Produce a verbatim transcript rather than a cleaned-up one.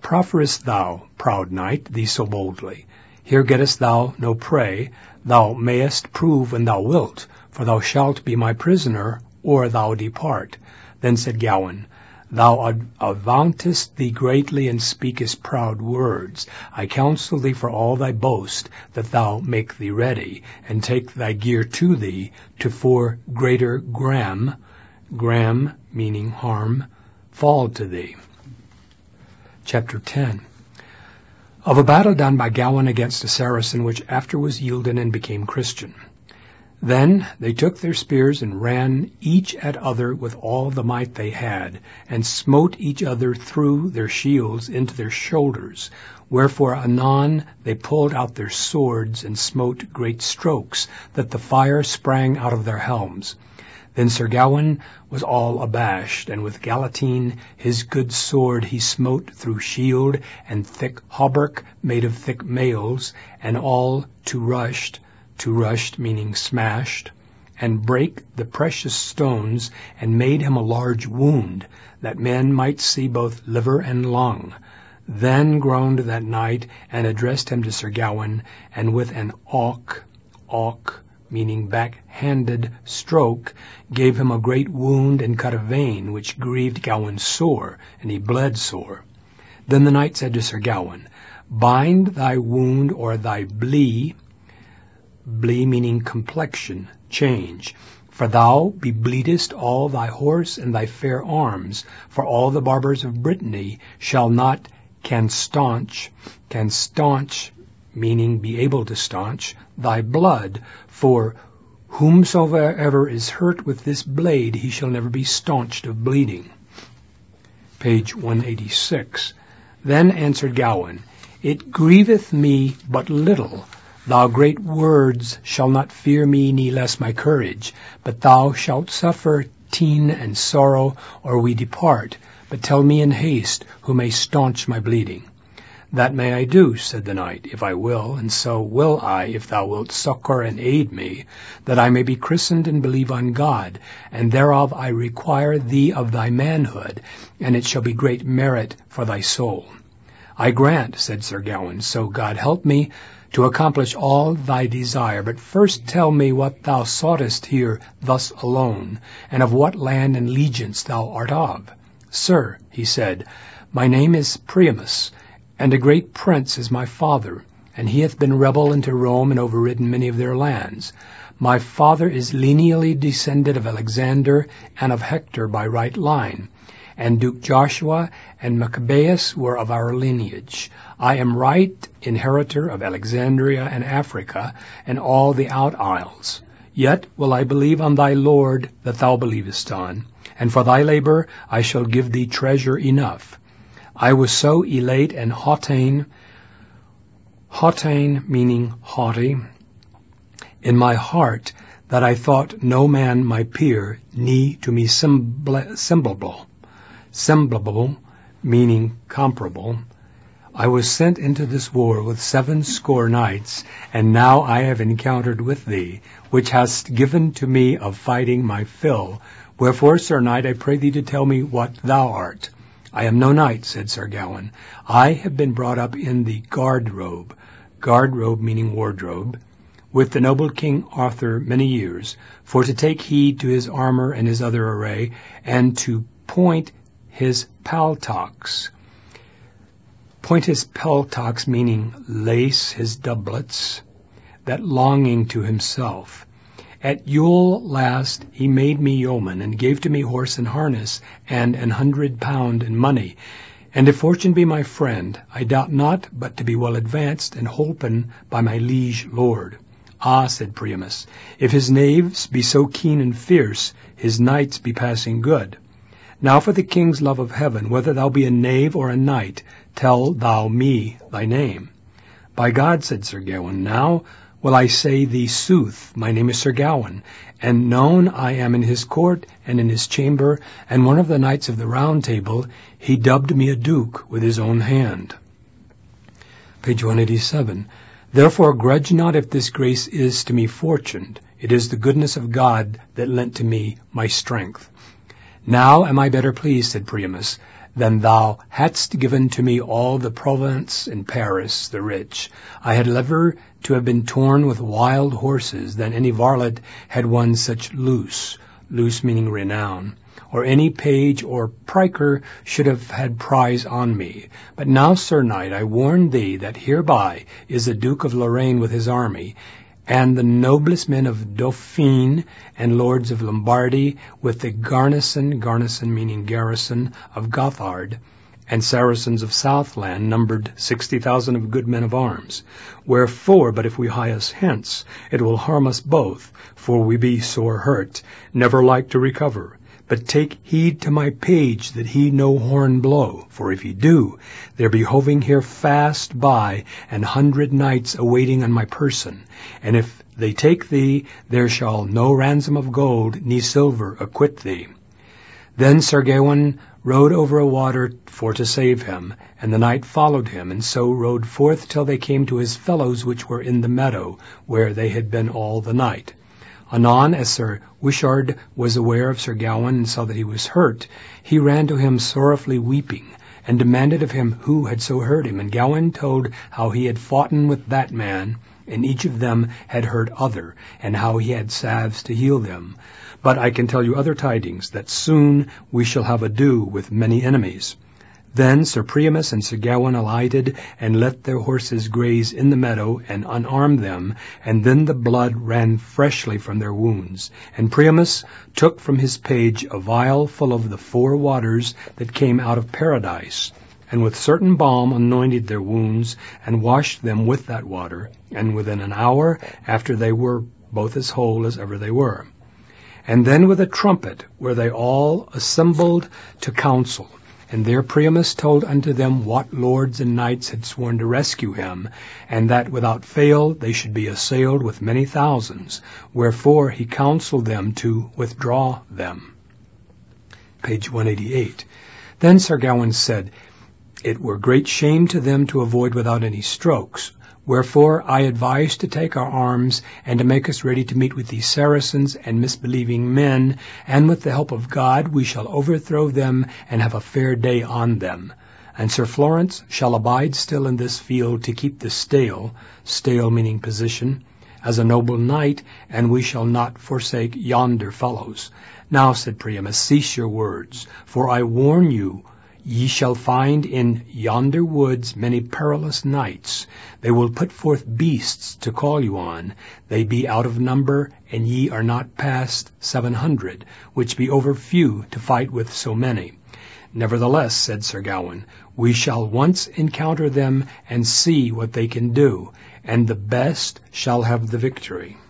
profferest thou, proud knight, thee so boldly? Here gettest thou no prey, thou mayest prove when thou wilt, for thou shalt be my prisoner, or thou depart. Then said Gawain, Thou ad- avauntest thee greatly, and speakest proud words. I counsel thee for all thy boast, that thou make thee ready, and take thy gear to thee, to for greater gram, gram meaning harm, fall to thee. Chapter ten. Of a battle done by Gawain against a Saracen, which after was yielded and became Christian. Then they took their spears and ran each at other with all the might they had, and smote each other through their shields into their shoulders. Wherefore anon they pulled out their swords and smote great strokes, that the fire sprang out of their helms. Then Sir Gawain was all abashed, and with Galatine his good sword he smote through shield and thick hauberk made of thick mails, and all to rushed, to rushed meaning smashed, and brake the precious stones, and made him a large wound, that men might see both liver and lung. Then groaned that knight, and addressed him to Sir Gawain, and with an awk, awk, meaning back-handed stroke, gave him a great wound, and cut a vein, which grieved Gawain sore, and he bled sore. Then the knight said to Sir Gawain, Bind thy wound or thy blee, blee meaning complexion, change, for thou bebleedest all thy horse and thy fair arms, for all the barbers of Brittany shall not can staunch, can staunch, meaning be able to staunch, thy blood, for whomsoever is hurt with this blade, he shall never be staunched of bleeding. Page one eighty-six. Then answered Gawain, It grieveth me but little. Thou great words shall not fear me, ne less my courage, but thou shalt suffer teen and sorrow, or we depart. But tell me in haste, who may staunch my bleeding. That may I do, said the knight, if I will, and so will I, if thou wilt succour and aid me, that I may be christened and believe on God, and thereof I require thee of thy manhood, and it shall be great merit for thy soul. I grant, said Sir Gawain, so God help me, to accomplish all thy desire. But first tell me what thou soughtest here thus alone, and of what land and legiance thou art of. Sir, he said, my name is Priamus, and a great prince is my father, and he hath been rebel into Rome and overridden many of their lands. My father is lineally descended of Alexander and of Hector by right line, and Duke Joshua and Maccabeus were of our lineage. I am right inheritor of Alexandria and Africa, and all the out isles. Yet will I believe on thy Lord that thou believest on, and for thy labor I shall give thee treasure enough. I was so elate and hautain, hautain meaning haughty, in my heart, that I thought no man my peer, ne to me semblable, semblable, meaning comparable. I was sent into this war with seven score knights, and now I have encountered with thee, which hast given to me of fighting my fill. Wherefore, Sir Knight, I pray thee to tell me what thou art. I am no knight, said Sir Gawain. I have been brought up in the guard robe, guard robe meaning wardrobe, with the noble King Arthur many years, for to take heed to his armor and his other array, and to point his paltocks. Point his paltocks meaning lace his doublets, that longing to himself. At Yule last he made me yeoman, and gave to me horse and harness, and an hundred pound in money. And if fortune be my friend, I doubt not but to be well advanced and holpen by my liege lord. Ah, said Priamus, if his knaves be so keen and fierce, his knights be passing good. Now for the king's love of heaven, whether thou be a knave or a knight, tell thou me thy name. By God, said Sir Gawain, now will I say thee sooth, my name is Sir Gawain, and known I am in his court and in his chamber, and one of the knights of the Round Table, he dubbed me a duke with his own hand. Page one eighty-seven. Therefore grudge not if this grace is to me fortuned. It is the goodness of God that lent to me my strength. Now am I better pleased, said Priamus, then thou hadst given to me all the Provence and Paris, the rich. I had liever to have been torn with wild horses than any varlet had won such loose, loose meaning renown, or any page or priker should have had prize on me. But now, Sir Knight, I warn thee that hereby is the Duke of Lorraine with his army, and the noblest men of Dauphine and lords of Lombardy, with the garrison, garrison meaning garrison, of Gothard, and Saracens of Southland, numbered sixty thousand of good men of arms. Wherefore, but if we hie us hence, it will harm us both, for we be sore hurt, never like to recover. But take heed to my page that he no horn blow, for if he do, there be hoving here fast by an hundred knights awaiting on my person. And if they take thee, there shall no ransom of gold ni silver acquit thee. Then Sir Gawaine rode over a water for to save him, and the knight followed him, and so rode forth till they came to his fellows which were in the meadow, where they had been all the night. Anon, as Sir Wishart was aware of Sir Gawaine, and saw that he was hurt, he ran to him sorrowfully weeping, and demanded of him who had so hurt him. And Gawaine told how he had foughten with that man, and each of them had hurt other, and how he had salves to heal them. But I can tell you other tidings, that soon we shall have ado with many enemies. Then Sir Priamus and Sir Gawaine alighted, and let their horses graze in the meadow, and unarmed them, and then the blood ran freshly from their wounds. And Priamus took from his page a vial full of the four waters that came out of paradise, and with certain balm anointed their wounds, and washed them with that water, and within an hour after they were both as whole as ever they were. And then with a trumpet were they all assembled to council. And there Priamus told unto them what lords and knights had sworn to rescue him, and that without fail they should be assailed with many thousands, wherefore he counselled them to withdraw them. Page one eighty-eight. Then Sir Gawaine said, It were great shame to them to avoid without any strokes. Wherefore I advise to take our arms, and to make us ready to meet with these Saracens and misbelieving men, and with the help of God we shall overthrow them, and have a fair day on them. And Sir Florence shall abide still in this field to keep the stale, stale meaning position, as a noble knight, and we shall not forsake yonder fellows. Now, said Priamus, cease your words, for I warn you, ye shall find in yonder woods many perilous knights. They will put forth beasts to call you on. They be out of number, and ye are not past seven hundred, which be over few to fight with so many. Nevertheless, said Sir Gawaine, we shall once encounter them, and see what they can do, and the best shall have the victory.